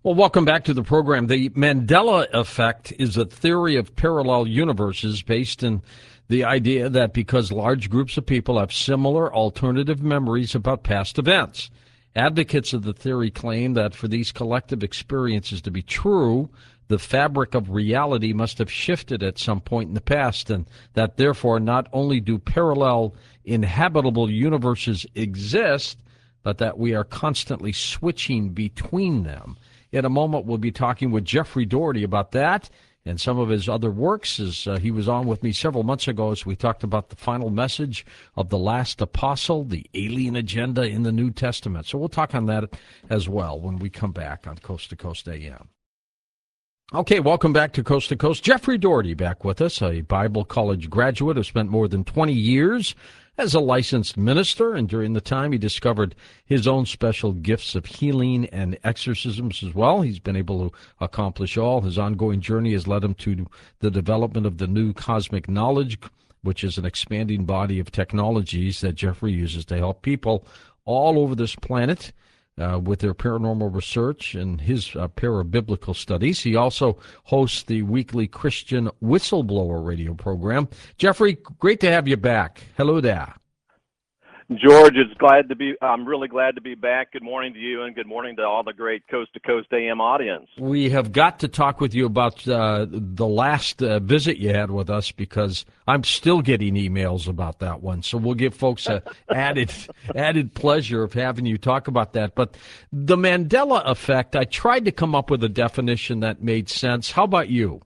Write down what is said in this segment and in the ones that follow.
Well, welcome back to the program. The Mandela effect is a theory of parallel universes based in the idea that because large groups of people have similar alternative memories about past events, advocates of the theory claim that for these collective experiences to be true, the fabric of reality must have shifted at some point in the past, and that therefore not only do parallel inhabitable universes exist, but that we are constantly switching between them. In a moment, we'll be talking with Jeffrey Doherty about that and some of his other works. As he was on with me several months ago as we talked about the final message of the last apostle, the alien agenda in the New Testament. So we'll talk on that as well when we come back on Coast to Coast AM. Okay, welcome back to Coast to Coast. Jeffrey Doherty back with us, a Bible college graduate who spent more than 20 years as a licensed minister, and during the time he discovered his own special gifts of healing and exorcisms as well. He's been able to accomplish all. His ongoing journey has led him to the development of the new cosmic knowledge, which is an expanding body of technologies that Jeffrey uses to help people all over this planet with their paranormal research and his parabiblical studies. He also hosts the weekly Christian Whistleblower radio program. Jeffrey, great to have you back. Hello there. George, I'm really glad to be back. Good morning to you, and good morning to all the great Coast to Coast AM audience. We have got to talk with you about the last visit you had with us, because I'm still getting emails about that one. So we'll give folks a added pleasure of having you talk about that. But the Mandela effect, I tried to come up with a definition that made sense. How about you?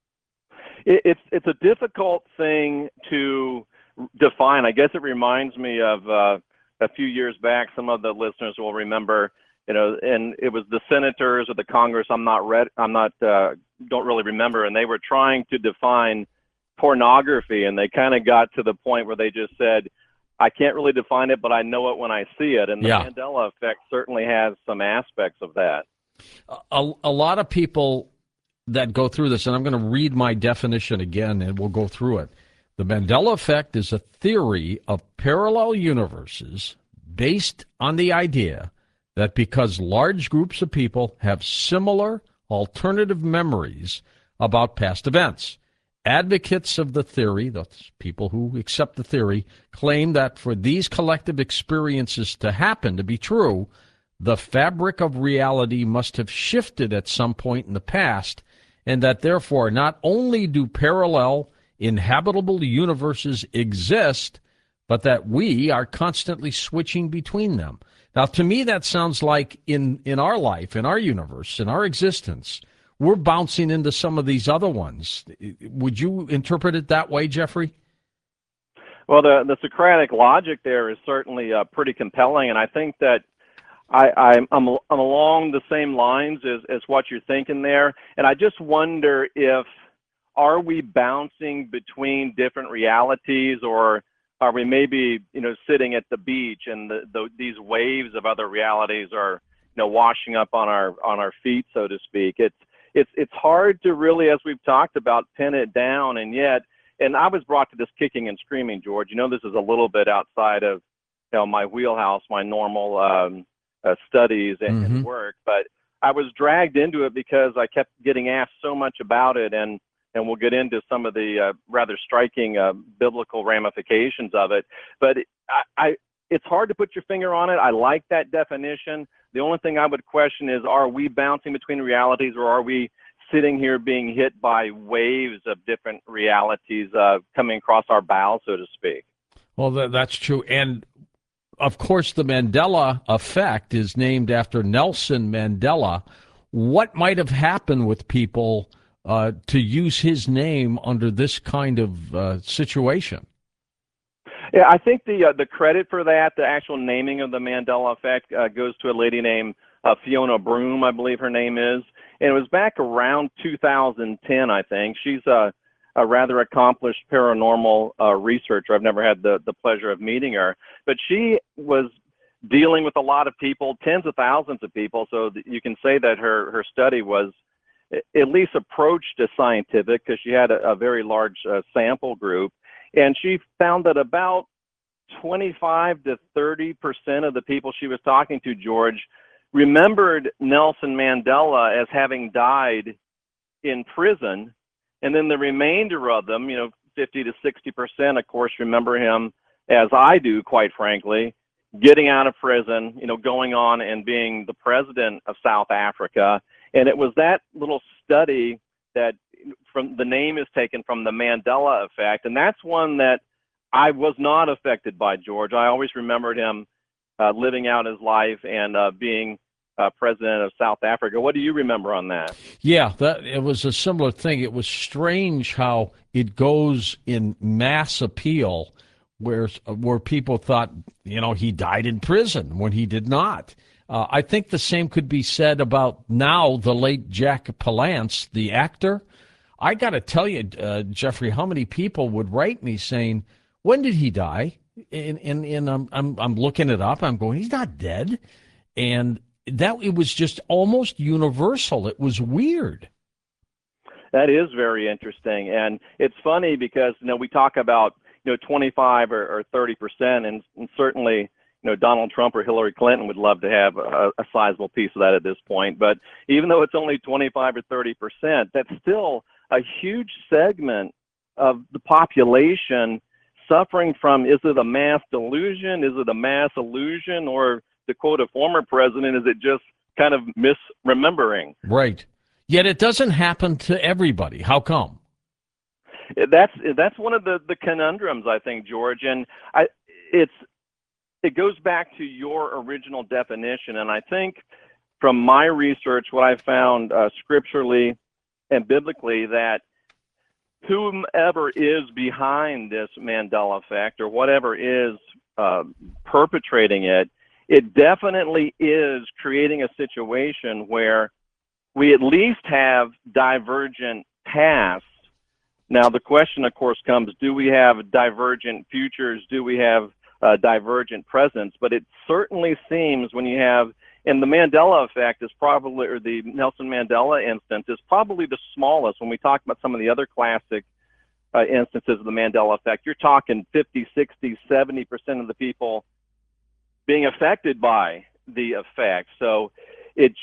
It's a difficult thing to define. I guess it reminds me of a few years back. Some of the listeners will remember, and it was the senators or the Congress. Don't really remember, and they were trying to define pornography, and they kind of got to the point where they just said, "I can't really define it, but I know it when I see it." And the Mandela effect certainly has some aspects of that. A lot of people that go through this, and I'm going to read my definition again, and we'll go through it. The Mandela effect is a theory of parallel universes based on the idea that because large groups of people have similar alternative memories about past events, advocates of the theory, those people who accept the theory, claim that for these collective experiences to happen, to be true, the fabric of reality must have shifted at some point in the past, and that therefore not only do parallel inhabitable universes exist, but that we are constantly switching between them. Now, to me, that sounds like in our life, in our universe, in our existence, we're bouncing into some of these other ones. Would you interpret it that way, Jeffrey? Well, the Socratic logic there is certainly pretty compelling, and I think that I'm along the same lines as what you're thinking there, and I just wonder if are we bouncing between different realities, or are we maybe, sitting at the beach and these waves of other realities are, washing up on our feet, so to speak? It's hard to really, as we've talked about, pin it down, and I was brought to this kicking and screaming, George. This is a little bit outside of, my wheelhouse, my normal studies and work, but I was dragged into it because I kept getting asked so much about it, and we'll get into some of the rather striking biblical ramifications of it. But it's hard to put your finger on it. I like that definition. The only thing I would question is, are we bouncing between realities, or are we sitting here being hit by waves of different realities coming across our bow, so to speak? Well, that's true. And, of course, the Mandela effect is named after Nelson Mandela. What might have happened with people to use his name under this kind of situation? Yeah, I think the credit for that, the actual naming of the Mandela effect, goes to a lady named Fiona Broome, I believe her name is. And it was back around 2010, I think. She's a rather accomplished paranormal researcher. I've never had the pleasure of meeting her, but she was dealing with a lot of people, tens of thousands of people. So you can say that her study was at least approached as scientific, because she had a very large sample group. And she found that about 25 to 30% of the people she was talking to, George, remembered Nelson Mandela as having died in prison, and then the remainder of them, 50 to 60%, of course, remember him, as I do, quite frankly, getting out of prison, going on and being the president of South Africa. And it was that little study that from the name is taken from the Mandela effect. And that's one that I was not affected by, George. I always remembered him living out his life and being president of South Africa. What do you remember on that? Yeah, it was a similar thing. It was strange how it goes in mass appeal where people thought, he died in prison when he did not. I think the same could be said about now the late Jack Palance, the actor. I got to tell you, Jeffrey, how many people would write me saying, when did he die? And I'm looking it up. I'm going, he's not dead. And that it was just almost universal. It was weird. That is very interesting. And it's funny because, we talk about, 25 or 30%, and certainly, Donald Trump or Hillary Clinton would love to have a sizable piece of that at this point. But even though it's only 25 or 30%, that's still a huge segment of the population suffering from, is it a mass delusion? Is it a mass illusion? Or, to quote a former president, is it just kind of misremembering? Right. Yet it doesn't happen to everybody. How come? That's one of the conundrums, I think, George. And it goes back to your original definition. And I think from my research, what I found scripturally and biblically, that whomever is behind this Mandela effect or whatever is perpetrating it, it definitely is creating a situation where we at least have divergent paths. Now, the question, of course, comes, do we have divergent futures? Do we have divergent presents? But it certainly seems when you have, and the Mandela effect is probably, or the Nelson Mandela instance is probably the smallest. When we talk about some of the other classic instances of the Mandela effect, you're talking 50, 60, 70% of the people being affected by the effect. So it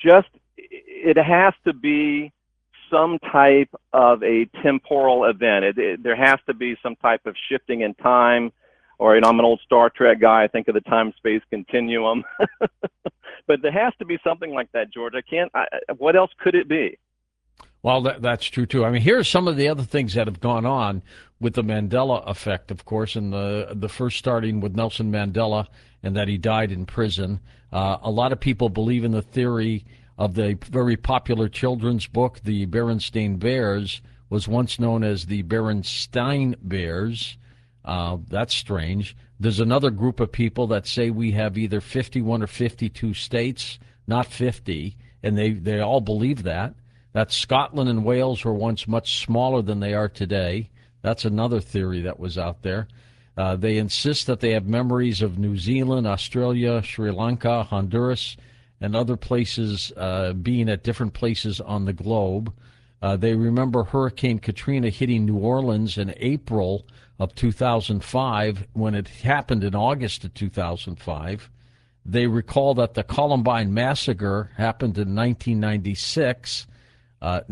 has to be some type of a temporal event. There has to be some type of shifting in time, or, I'm an old Star Trek guy. I think of the time-space continuum. But there has to be something like that, George. What else could it be? Well, that's true, too. I mean, here are some of the other things that have gone on with the Mandela effect, of course, and the first starting with Nelson Mandela and that he died in prison. A lot of people believe in the theory of the very popular children's book, The Berenstain Bears, was once known as the Berenstain Bears. That's strange. There's another group of people that say we have either 51 or 52 states, not 50, and they all believe that. That Scotland and Wales were once much smaller than they are today. That's another theory that was out there. They insist that they have memories of New Zealand, Australia, Sri Lanka, Honduras, and other places, being at different places on the globe. They remember Hurricane Katrina hitting New Orleans in April of 2005 when it happened in August of 2005. They recall that the Columbine Massacre happened in 1996, not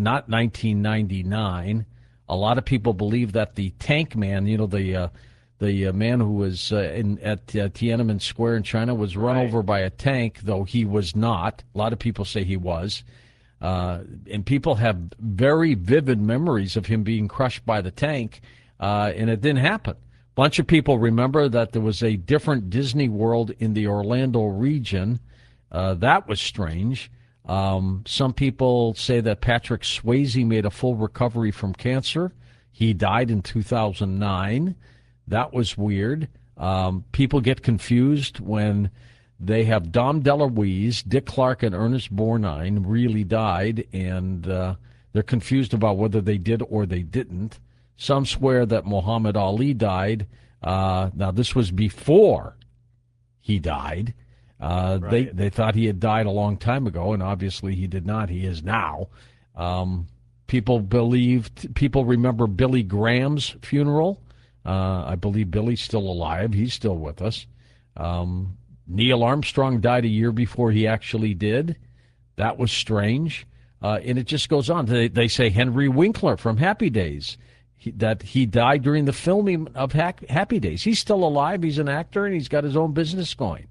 1999. A lot of people believe that the Tank Man, the man who was at Tiananmen Square in China was run over by a tank, though he was not. A lot of people say he was. And people have very vivid memories of him being crushed by the tank, and it didn't happen. A bunch of people remember that there was a different Disney World in the Orlando region. That was strange. Some people say that Patrick Swayze made a full recovery from cancer. He died in 2009. That was weird. People get confused when they have Dom DeLuise, Dick Clark, and Ernest Borgnine really died, and they're confused about whether they did or they didn't. Some swear that Muhammad Ali died. Now, this was before he died. They thought he had died a long time ago, and obviously he did not. He is now. People remember Billy Graham's funeral. I believe Billy's still alive. He's still with us. Neil Armstrong died a year before he actually did. That was strange. And it just goes on. They say Henry Winkler from Happy Days, that he died during the filming of Happy Days. He's still alive. He's an actor, and he's got his own business going.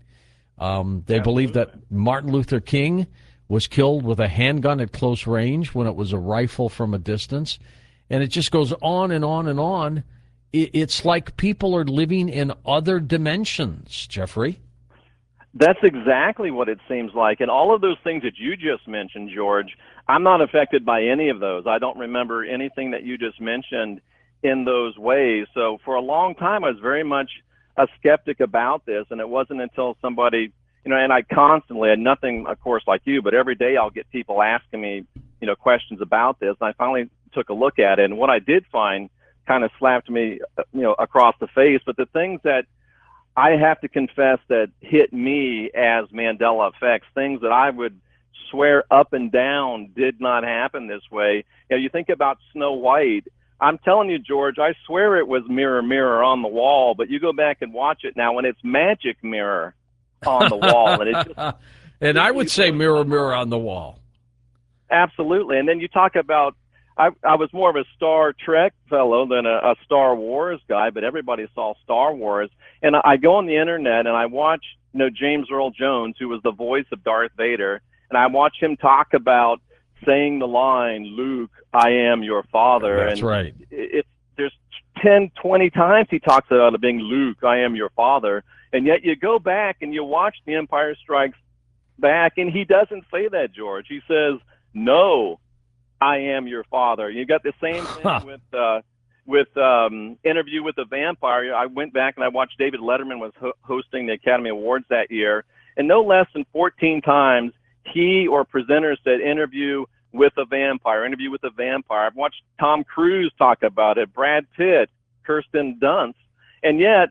They believe that Martin Luther King was killed with a handgun at close range when it was a rifle from a distance. And it just goes on and on and on. It's like people are living in other dimensions, Jeffrey. That's exactly what it seems like. And all of those things that you just mentioned, George, I'm not affected by any of those. I don't remember anything that you just mentioned in those ways. So for a long time, I was very much a skeptic about this. And it wasn't until somebody, and I constantly had nothing, of course, like you, but every day I'll get people asking me, questions about this. And I finally took a look at it. And what I did find kind of slapped me, across the face. But the things that I have to confess that hit me as Mandela effects, things that I would swear up and down did not happen this way. You think about Snow White. I'm telling you, George, I swear it was mirror, mirror on the wall, but you go back and watch it now and it's magic mirror on the wall. And it just, and I would say mirror, mirror on the wall. Absolutely. And then you talk about, I was more of a Star Trek fellow than a Star Wars guy, but everybody saw Star Wars. And I go on the internet and I watch, James Earl Jones, who was the voice of Darth Vader, and I watch him talk about saying the line, "Luke, I am your father." That's and right. There's 10, 20 times he talks about it being, "Luke, I am your father." And yet you go back and you watch The Empire Strikes Back, and he doesn't say that, George. He says, "No, I am your father." You got the same thing with Interview with the Vampire. I went back and I watched David Letterman was hosting the Academy Awards that year, and no less than 14 times he or presenters said Interview with a Vampire, Interview with a Vampire. I've watched Tom Cruise talk about it, Brad Pitt, Kirsten Dunst, and yet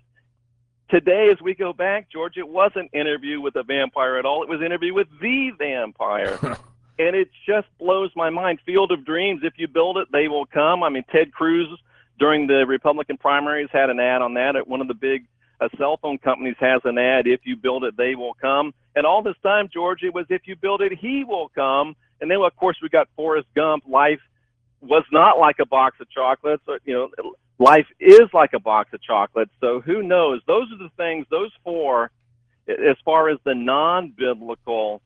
today, as we go back, George, it wasn't Interview with a Vampire at all. It was Interview with the Vampire. And it just blows my mind. Field of Dreams, if you build it, they will come. I mean, Ted Cruz, during the Republican primaries, had an ad on that. At one of the big cell phone companies has an ad, "If you build it, they will come." And all this time, George, it was, "If you build it, he will come." And then, of course, we got Forrest Gump. Life was not like a box of chocolates. Life is like a box of chocolates. So who knows? Those are the things, those four, as far as the non-biblical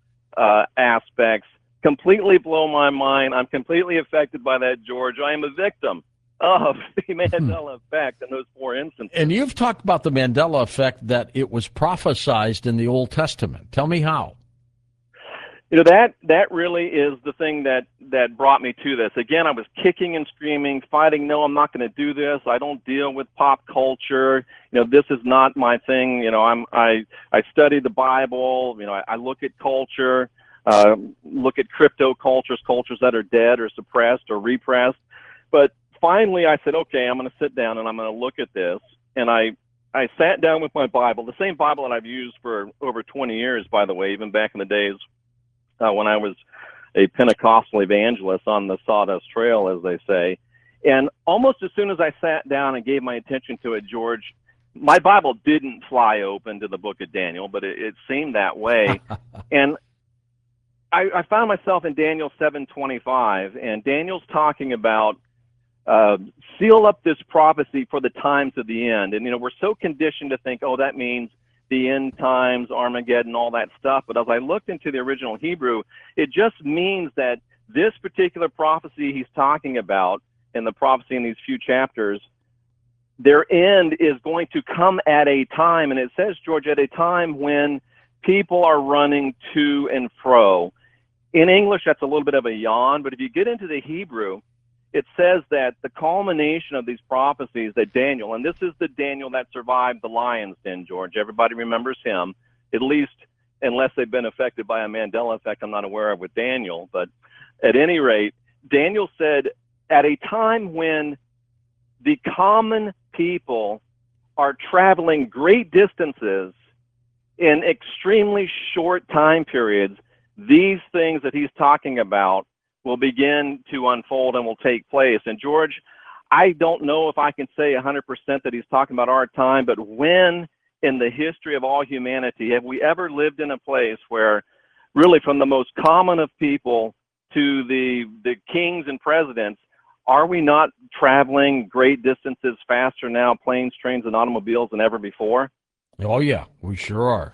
aspects, completely blow my mind. I'm completely affected by that, George. I am a victim of the Mandela effect in those four instances. And you've talked about the Mandela effect, that it was prophesized in the Old Testament. Tell me how. That really is the thing that brought me to this. Again, I was kicking and screaming, fighting. No, I'm not going to do this. I don't deal with pop culture. This is not my thing. I study the Bible. I look at culture. Look at crypto cultures that are dead or suppressed or repressed. But finally I said, okay, I'm going to sit down and I'm going to look at this. And I sat down with my Bible, the same Bible that I've used for over 20 years, by the way, even back in the days when I was a Pentecostal evangelist on the Sawdust Trail, as they say. And almost as soon as I sat down and gave my attention to it, George, my Bible didn't fly open to the book of Daniel, but it seemed that way. And I found myself in Daniel 7:25, and Daniel's talking about seal up this prophecy for the times of the end. And, we're so conditioned to think, oh, that means the end times, Armageddon, all that stuff. But as I looked into the original Hebrew, it just means that this particular prophecy he's talking about, and the prophecy in these few chapters, their end is going to come at a time, and it says, George, at a time when people are running to and fro. In English, that's a little bit of a yawn, but if you get into the Hebrew, it says that the culmination of these prophecies that Daniel, and this is the Daniel that survived the lion's den, George. Everybody remembers him, at least unless they've been affected by a Mandela effect I'm not aware of with Daniel. But at any rate, Daniel said, at a time when the common people are traveling great distances in extremely short time periods, these things that he's talking about will begin to unfold and will take place. And George, I don't know if I can say 100% that he's talking about our time, but when in the history of all humanity, have we ever lived in a place where really from the most common of people to the kings and presidents, are we not traveling great distances faster now, planes, trains, and automobiles than ever before? Oh, yeah, we sure are.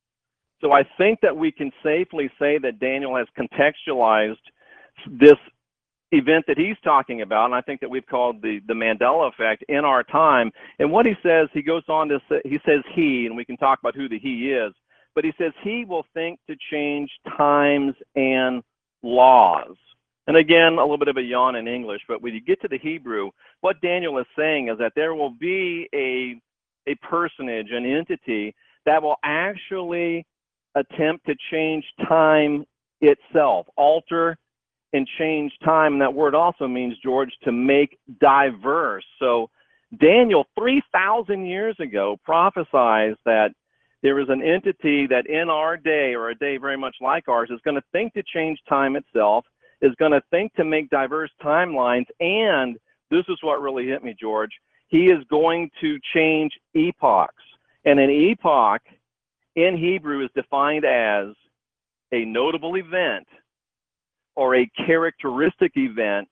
So I think that we can safely say that Daniel has contextualized this event that he's talking about, and I think that we've called the Mandela effect in our time. And what he says, he goes on to say, he says he, and we can talk about who the he is, but he says he will think to change times and laws. And again, a little bit of a yawn in English, but when you get to the Hebrew, what Daniel is saying is that there will be a personage, an entity that will actually attempt to change time itself, alter and change time. And that word also means, George, to make diverse. So Daniel, 3,000 years ago, prophesies that there is an entity that in our day, or a day very much like ours, is going to think to change time itself, is going to think to make diverse timelines, and this is what really hit me, George, he is going to change epochs. And an epoch in Hebrew is defined as a notable event or a characteristic event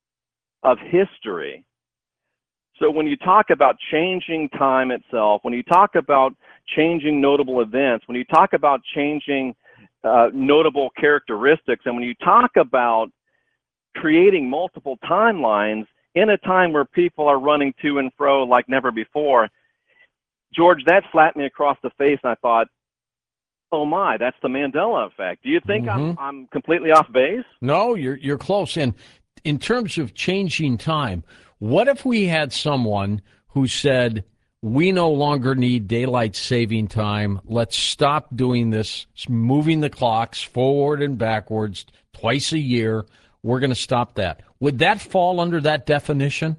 of history. So when you talk about changing time itself, when you talk about changing notable events, when you talk about changing notable characteristics, and when you talk about creating multiple timelines in a time where people are running to and fro like never before, George, that slapped me across the face, and I thought, oh my, that's the Mandela effect. Do you think I'm completely off base? No, you're close. And in terms of changing time, what if we had someone who said, we no longer need daylight saving time. Let's stop doing this, moving the clocks forward and backwards twice a year. We're going to stop that. Would that fall under that definition?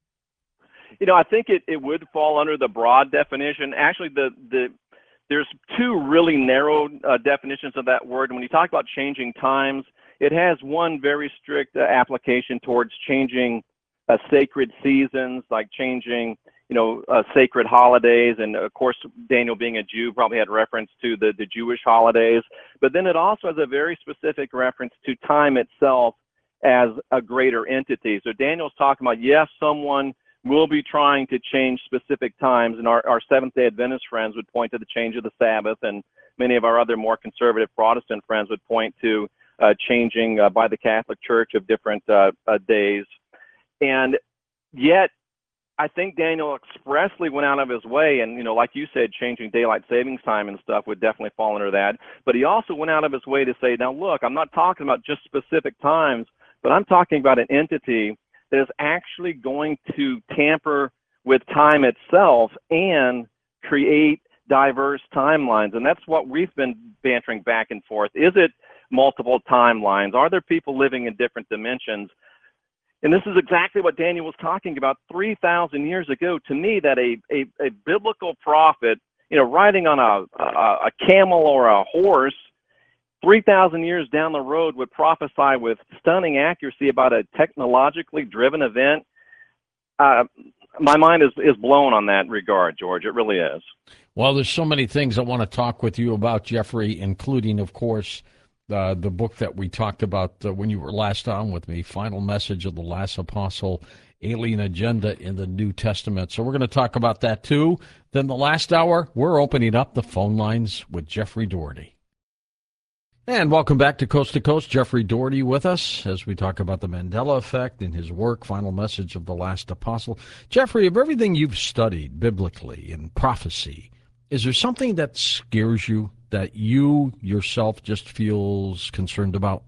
You know, I think it would fall under the broad definition. Actually, there's two really narrow definitions of that word. When you talk about changing times, it has one very strict application towards changing sacred seasons, like changing, sacred holidays. And of course, Daniel being a Jew probably had reference to the Jewish holidays. But then it also has a very specific reference to time itself as a greater entity. So Daniel's talking about, yes, someone will be trying to change specific times, and our Seventh-day Adventist friends would point to the change of the Sabbath, and many of our other more conservative Protestant friends would point to changing by the Catholic Church of different days. And yet, I think Daniel expressly went out of his way, and, like you said, changing daylight savings time and stuff would definitely fall under that. But he also went out of his way to say, now look, I'm not talking about just specific times, but I'm talking about an entity that is actually going to tamper with time itself and create diverse timelines. And that's what we've been bantering back and forth. Is it multiple timelines? Are there people living in different dimensions? And this is exactly what Daniel was talking about 3,000 years ago. To me, that a biblical prophet, riding on a camel or a horse, 3,000 years down the road would prophesy with stunning accuracy about a technologically driven event. My mind is blown on that regard, George. It really is. Well, there's so many things I want to talk with you about, Jeffrey, including, of course, the book that we talked about when you were last on with me, Final Message of the Last Apostle, Alien Agenda in the New Testament. So we're going to talk about that, too. Then the last hour, we're opening up the phone lines with Jeffrey Doherty. And welcome back to Coast. Jeffrey Doherty with us as we talk about the Mandela effect and his work, Final Message of the Last Apostle. Jeffrey, of everything you've studied biblically in prophecy, is there something that scares you, that you yourself just feels concerned about?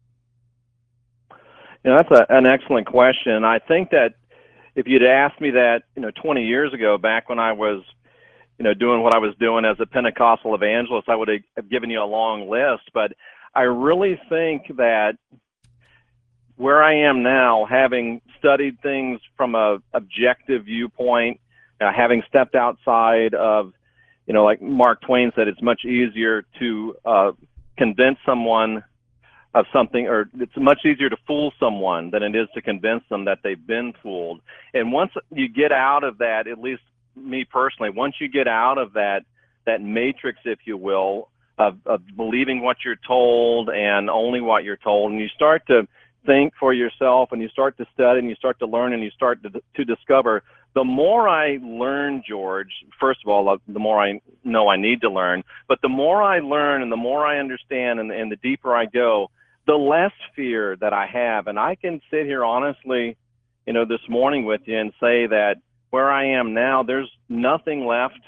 That's an excellent question. I think that if you'd asked me that, 20 years ago, back when I was doing what I was doing as a Pentecostal evangelist, I would have given you a long list. But I really think that where I am now, having studied things from a objective viewpoint, having stepped outside of, like Mark Twain said, it's much easier to convince someone of something, or it's much easier to fool someone than it is to convince them that they've been fooled. And once you get out of that, at least me personally, once you get out of that matrix, if you will, of believing what you're told and only what you're told, and you start to think for yourself, and you start to study, and you start to learn, and you start to discover. The more I learn, George, first of all, the more I know I need to learn, but the more I learn and the more I understand and the deeper I go, the less fear that I have. And I can sit here honestly, this morning with you and say that where I am now, there's nothing left,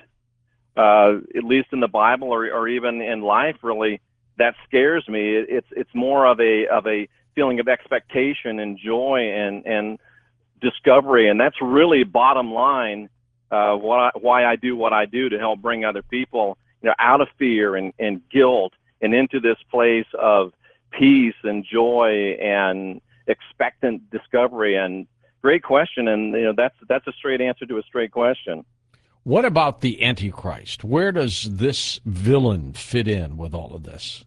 at least in the Bible or even in life, really, that scares me. It's more of a feeling of expectation and joy and discovery, and that's really bottom line why I do what I do, to help bring other people out of fear and guilt and into this place of peace and joy and expectant discovery. And great question, and that's a straight answer to a straight question. What about the Antichrist? Where does this villain fit in with all of this?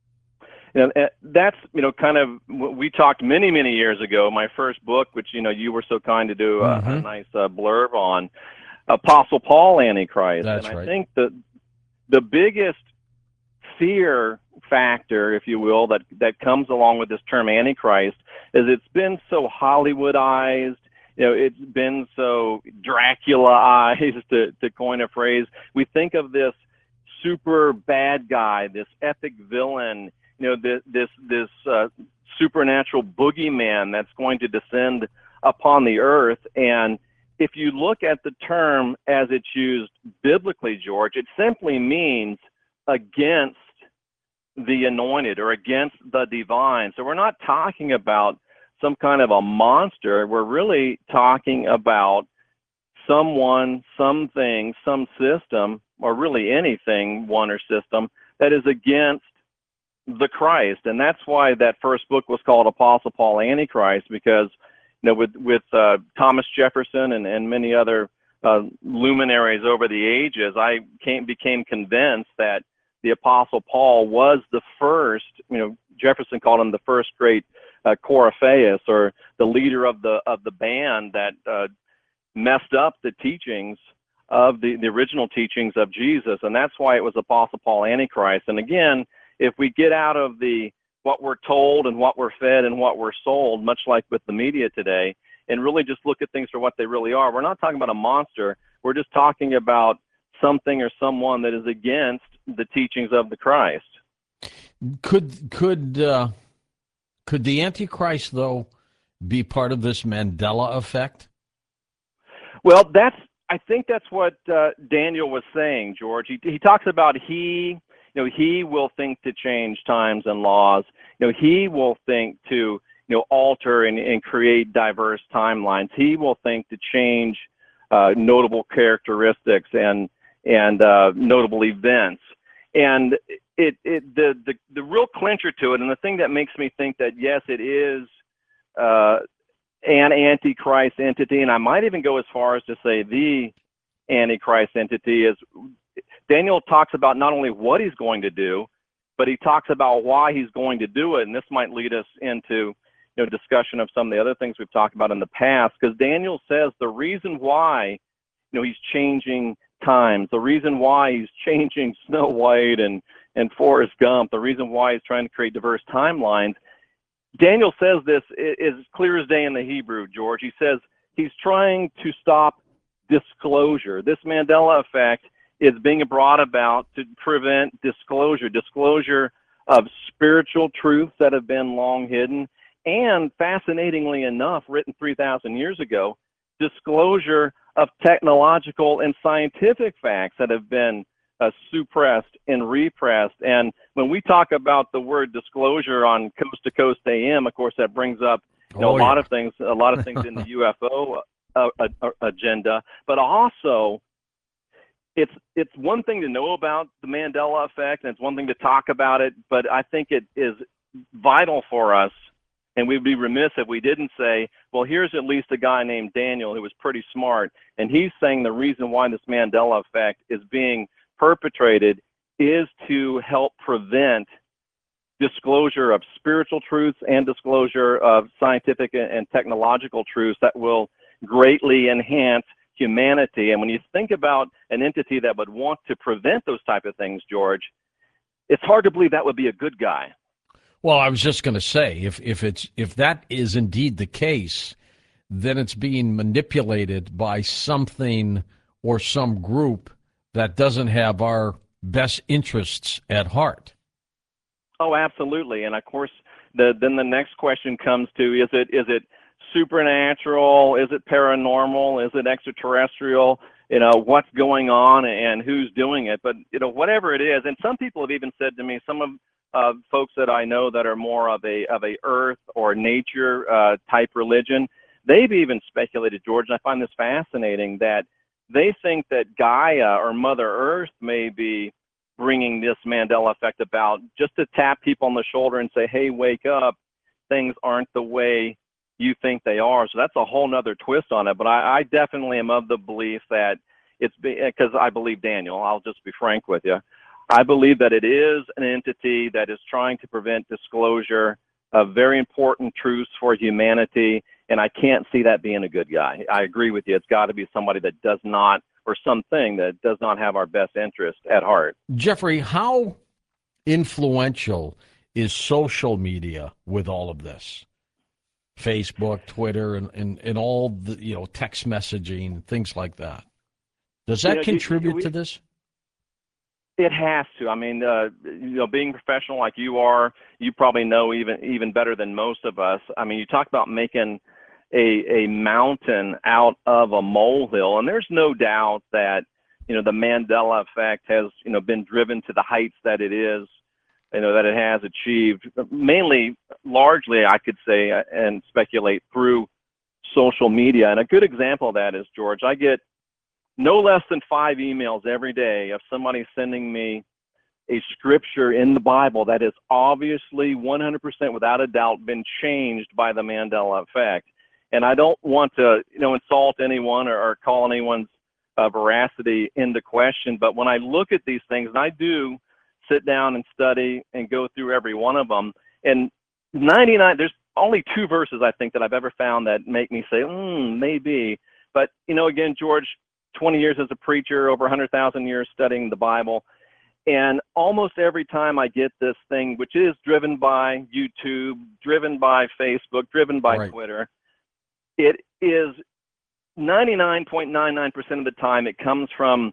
That's, kind of, we talked many, many years ago, my first book, which, you were so kind to do a nice blurb on, Apostle Paul, Antichrist. That's and I right. think the biggest fear factor, if you will, that comes along with this term Antichrist is it's been so Hollywoodized. It's been so Draculaized, to coin a phrase. We think of this super bad guy, this epic villain, this supernatural boogeyman that's going to descend upon the earth. And if you look at the term as it's used biblically, George, it simply means against the anointed or against the divine. So we're not talking about some kind of a monster. We're really talking about someone, something, some system, or really anything, one or system, that is against the Christ. And that's why that first book was called Apostle Paul, Antichrist, because with Thomas Jefferson and many other luminaries over the ages, I became convinced that the Apostle Paul was the first. Jefferson called him the first great Coryphaeus, or the leader of the band that messed up the teachings of the original teachings of Jesus. And that's why it was Apostle Paul, Antichrist. And again, if we get out of what we're told and what we're fed and what we're sold, much like with the media today, and really just look at things for what they really are, we're not talking about a monster. We're just talking about something or someone that is against the teachings of the Christ. Could the Antichrist, though, be part of this Mandela effect? Well, I think that's what Daniel was saying, George. He talks about he will think to change times and laws. He will think to alter and create diverse timelines. He will think to change notable characteristics and notable events. And the real clincher to it, and the thing that makes me think that yes, it is an Antichrist entity, and I might even go as far as to say the Antichrist entity, is Daniel talks about not only what he's going to do, but he talks about why he's going to do it. And this might lead us into discussion of some of the other things we've talked about in the past, because Daniel says the reason why he's changing times, the reason why he's changing Snow White and Forrest Gump, the reason why he's trying to create diverse timelines, Daniel says this is clear as day in the Hebrew, George. He says he's trying to stop disclosure. This Mandela effect is being brought about to prevent disclosure of spiritual truths that have been long hidden, and fascinatingly enough, written 3,000 years ago, disclosure of technological and scientific facts that have been suppressed and repressed. And when we talk about the word disclosure on Coast to Coast AM, of course, that brings up a lot of things in the UFO agenda, but also it's one thing to know about the Mandela effect, and it's one thing to talk about it, but I think it is vital for us, and we'd be remiss if we didn't say, well, here's at least a guy named Daniel who was pretty smart, and he's saying the reason why this Mandela effect is being perpetrated is to help prevent disclosure of spiritual truths and disclosure of scientific and technological truths that will greatly enhance humanity. And when you think about an entity that would want to prevent those type of things, George, it's hard to believe that would be a good guy. Well, I was just going to say, if that is indeed the case, then it's being manipulated by something or some group that doesn't have our best interests at heart. Oh, absolutely. And of course, then the next question comes to, is it supernatural? Is it paranormal? Is it extraterrestrial? What's going on and who's doing it? But, whatever it is, and some people have even said to me, some of folks that I know that are more of a earth or nature type religion, they've even speculated, George, and I find this fascinating, that they think that Gaia or Mother Earth may be bringing this Mandela effect about, just to tap people on the shoulder and say, hey, wake up, things aren't the way you think they are. So that's a whole nother twist on it. But I definitely am of the belief that it's because I believe Daniel, I'll just be frank with you. I believe that it is an entity that is trying to prevent disclosure of very important truths for humanity, and I can't see that being a good guy. I agree with you. It's got to be somebody that does not, or something that does not have our best interest at heart. Jeffrey, how influential is social media with all of this? Facebook, Twitter, and all the text messaging, things like that. Does that contribute to this? It has to. I mean, being professional like you are, you probably know even better than most of us. I mean, you talk about making a mountain out of a molehill, and there's no doubt that the Mandela effect has been driven to the heights that it is, that it has achieved, mainly, largely, I could say and speculate, through social media. And a good example of that is, George, I get no less than 5 emails every day of somebody sending me a scripture in the Bible that has obviously 100% without a doubt been changed by the Mandela effect. And I don't want to, insult anyone or call anyone's veracity into question, but when I look at these things, and I do sit down and study and go through every one of them, and 99, there's only 2 verses I think that I've ever found that make me say, maybe. But, again, George, 20 years as a preacher, over 100,000 years studying the Bible. And almost every time I get this thing, which is driven by YouTube, driven by Facebook, driven by Twitter, it is 99.99% of the time it comes from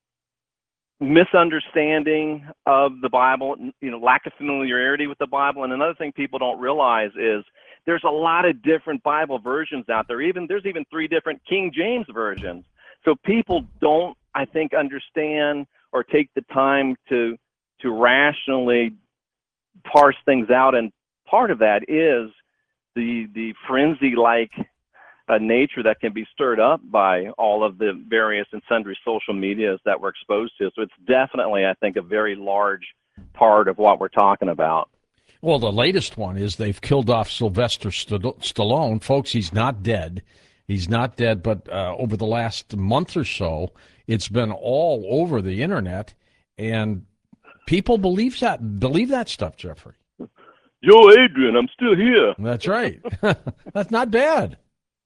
misunderstanding of the Bible, lack of familiarity with the Bible. And another thing people don't realize is there's a lot of different Bible versions out there. There's even 3 different King James versions. So people don't, I think, understand or take the time to rationally parse things out. And part of that is the frenzy-like nature that can be stirred up by all of the various and sundry social medias that we're exposed to. So it's definitely, I think, a very large part of what we're talking about. Well, the latest one is they've killed off Sylvester Stallone. Folks, he's not dead. He's not dead, but over the last month or so, it's been all over the internet, and people believe that stuff, Jeffrey. Yo, Adrian, I'm still here. That's right. That's not bad.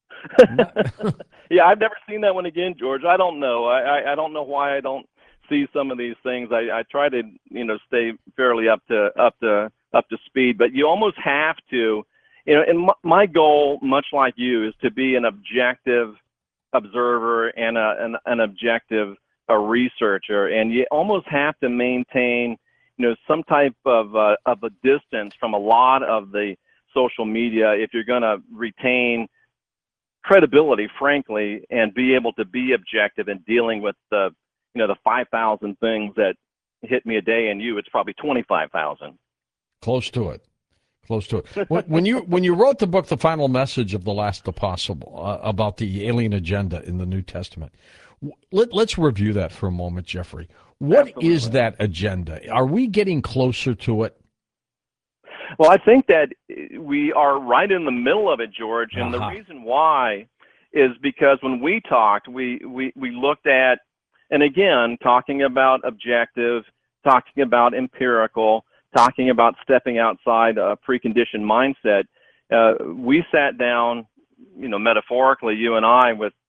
Yeah, I've never seen that one again, George. I don't know. I don't know why I don't see some of these things. I try to stay fairly up to speed, but you almost have to. And my goal, much like you, is to be an objective observer and an objective researcher. And you almost have to maintain, some type of a distance from a lot of the social media if you're going to retain credibility, frankly, and be able to be objective in dealing with the 5,000 things that hit me a day, and it's probably 25,000. Close to it. When you wrote the book, The Final Message of the Last Apostle, about the alien agenda in the New Testament, let's review that for a moment, Jeffrey. What Absolutely. is that agenda? Are we getting closer to it? Well, I think that we are right in the middle of it, George, and the reason why is because when we talked, we looked at, and again, talking about objective, talking about empirical, talking about stepping outside a preconditioned mindset. We sat down, metaphorically, you and I, with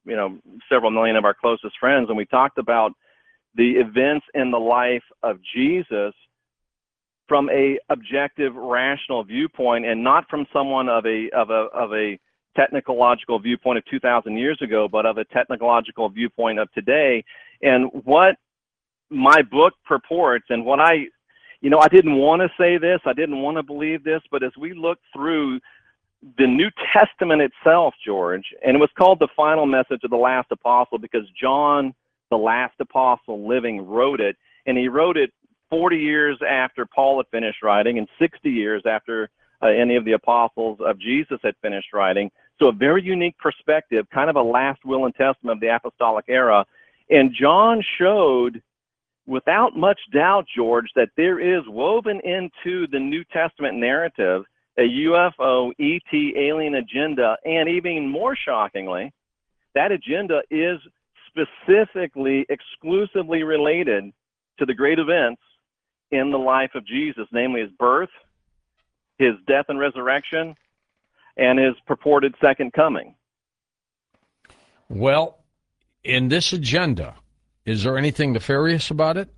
several million of our closest friends, and we talked about the events in the life of Jesus from a objective, rational viewpoint, and not from someone of a technological viewpoint of 2,000 years ago, but of a technological viewpoint of today. And what my book purports, and what I didn't want to say this, I didn't want to believe this, but as we look through the New Testament itself, George, and it was called the final message of the last apostle because John, the last apostle living, wrote it, and he wrote it 40 years after Paul had finished writing and 60 years after any of the apostles of Jesus had finished writing. So a very unique perspective, kind of a last will and testament of the apostolic era. And John showed, without much doubt, George, that there is woven into the New Testament narrative a UFO, ET, alien agenda, and even more shockingly, that agenda is specifically, exclusively related to the great events in the life of Jesus, namely his birth, his death and resurrection, and his purported second coming. Well, in this agenda, is there anything nefarious about it?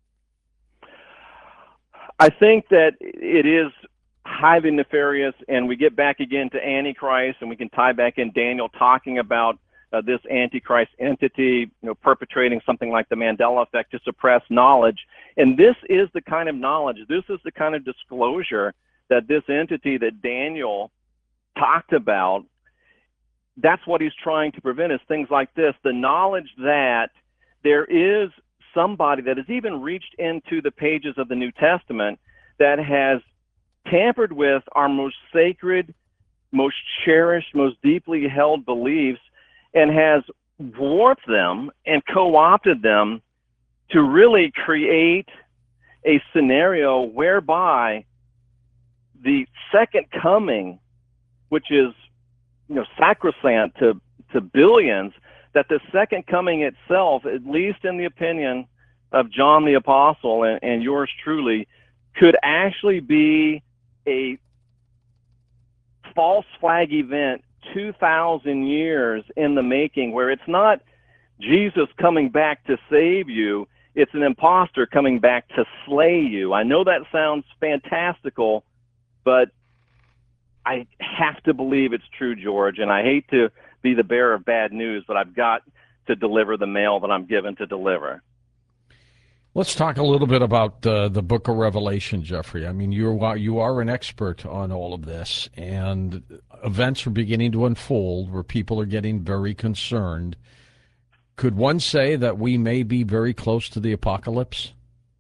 I think that it is highly nefarious, and we get back again to Antichrist, and we can tie back in Daniel talking about this Antichrist entity, perpetrating something like the Mandela effect to suppress knowledge. And this is the kind of knowledge, this is the kind of disclosure that this entity that Daniel talked about, that's what he's trying to prevent, is things like this, the knowledge that there is somebody that has even reached into the pages of the New Testament that has tampered with our most sacred, most cherished, most deeply held beliefs and has warped them and co-opted them to really create a scenario whereby the second coming, which is sacrosanct to billions, that the second coming itself, at least in the opinion of John the Apostle and yours truly, could actually be a false flag event 2,000 years in the making, where it's not Jesus coming back to save you, it's an imposter coming back to slay you. I know that sounds fantastical, but I have to believe it's true, George, and I hate to be the bearer of bad news, but I've got to deliver the mail that I'm given to deliver. Let's talk a little bit about the Book of Revelation, Jeffrey. I mean, you are an expert on all of this, and events are beginning to unfold where people are getting very concerned. Could one say that we may be very close to the apocalypse?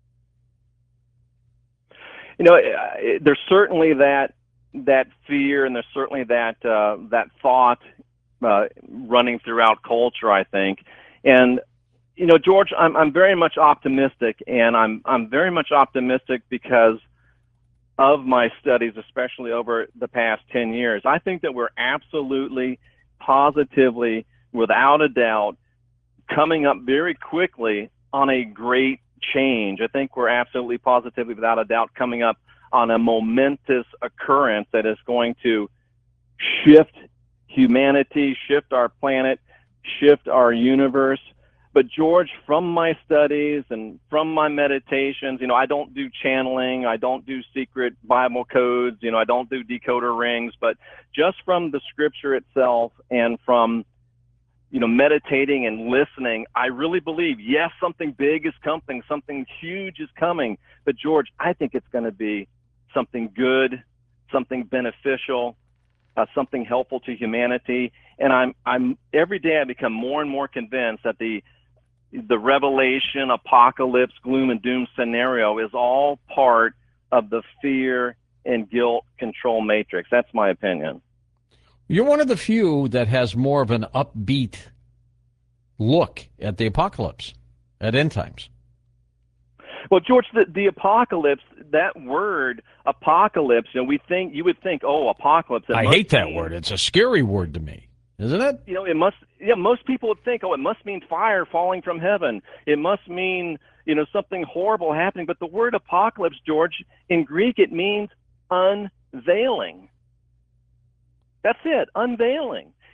There's certainly that fear, and there's certainly that thought running throughout culture, I think. And George, I'm very much optimistic, and I'm very much optimistic because of my studies, especially over the past 10 years. I think that we're absolutely, positively, without a doubt, coming up very quickly on a great change. I think we're absolutely, positively, without a doubt, coming up on a momentous occurrence that is going to shift humanity, shift our planet, shift our universe. But George, from my studies and from my meditations, I don't do channeling, I don't do secret Bible codes, I don't do decoder rings, but just from the scripture itself and from, meditating and listening, I really believe, yes, something big is coming, something huge is coming. But George, I think it's going to be something good, something beneficial, something helpful to humanity. And I'm every day I become more and more convinced that the Revelation, apocalypse, gloom and doom scenario is all part of the fear and guilt control matrix. That's my opinion. You're one of the few that has more of an upbeat look at the apocalypse, at end times. Well, George, the apocalypse, that word apocalypse, you would think, oh, apocalypse. I hate that word. It's a scary word to me, isn't it? It must, most people would think, oh, it must mean fire falling from heaven. It must mean, something horrible happening. But the word apocalypse, George, in Greek, it means unveiling. That's it, unveiling.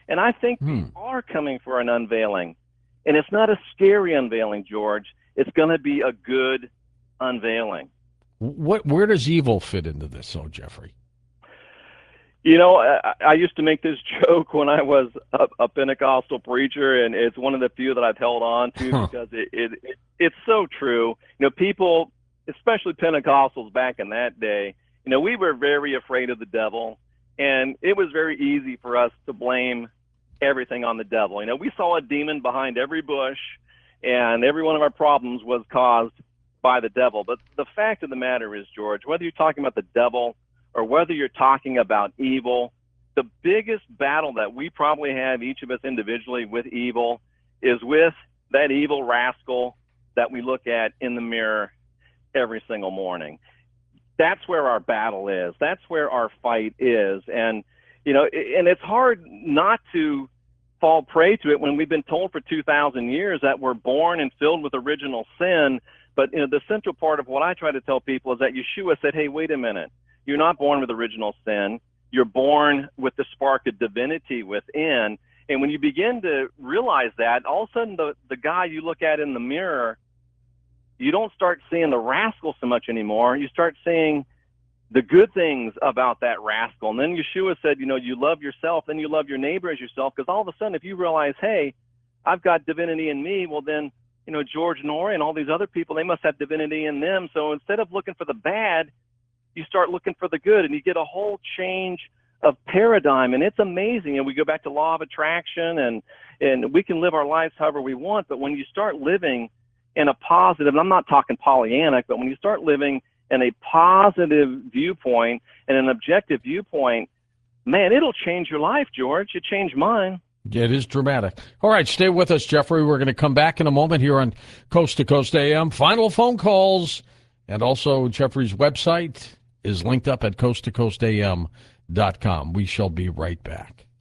And I think we are coming for an unveiling. And it's not a scary unveiling, George. It's going to be a good unveiling. Where does evil fit into this, Jeffrey? You know, I used to make this joke when I was a Pentecostal preacher, and it's one of the few that I've held on to because it's so true. You know, people, especially Pentecostals back in that day, you know, we were very afraid of the devil, and it was very easy for us to blame everything on the devil. You know, we saw a demon behind every bush, and every one of our problems was caused by the devil. But the fact of the matter is, George, whether you're talking about the devil or whether you're talking about evil, the biggest battle that we probably have, each of us individually, with evil is with that evil rascal that we look at in the mirror every single morning. That's where our battle is. That's where our fight is. And, you know, and it's hard not to fall prey to it when we've been told for 2,000 years that we're born and filled with original sin. But, you know, the central part of what I try to tell people is that Yeshua said, hey, wait a minute. You're not born with original sin. You're born with the spark of divinity within. And when you begin to realize that, all of a sudden the guy you look at in the mirror, you don't start seeing the rascal so much anymore. You start seeing the good things about that rascal. And then Yeshua said, you know, you love yourself, then you love your neighbor as yourself. Because all of a sudden, if you realize, hey, I've got divinity in me, well then, you know, George Norrie and all these other people, they must have divinity in them. So instead of looking for the bad, you start looking for the good, and you get a whole change of paradigm. And it's amazing. And we go back to law of attraction, and we can live our lives however we want. But when you start living in a positive, and I'm not talking Pollyannic, but when you start living in a positive viewpoint and an objective viewpoint, man, it'll change your life, George. It changed mine. It is dramatic. All right, stay with us, Jeffrey. We're going to come back in a moment here on Coast to Coast AM. Final phone calls, and also Jeffrey's website is linked up at coasttocoastam.com. We shall be right back.